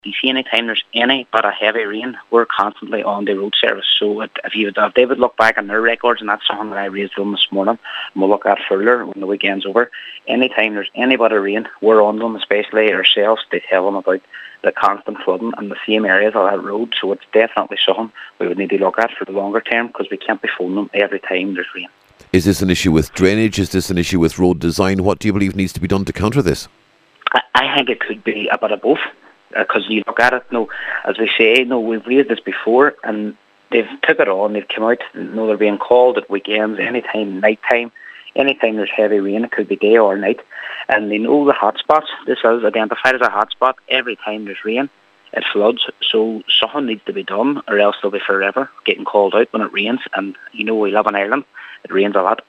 You see, any time there's any but a heavy rain, we're constantly on the road service. So if they would look back on their records, and that's something that I raised to them this morning, and we'll look at further when the weekend's over. Any time there's any but a rain, we're on them, especially ourselves, to tell them about the constant flooding in the same areas of that road. So it's definitely something we would need to look at for the longer term, because we can't be phoning them every time there's rain. Is this an issue with drainage? Is this an issue with road design? What do you believe needs to be done to counter this? I think it could be a bit of both. Because you look at it, as we say, we've raised this before, and they've took it on. They've come out. They're being called at weekends, anytime, night time, anytime there's heavy rain. It could be day or night, and they know the hot spots. This is identified as a hot spot. Every time there's rain, it floods. So something needs to be done, or else they'll be forever getting called out when it rains. And we live in Ireland; it rains a lot.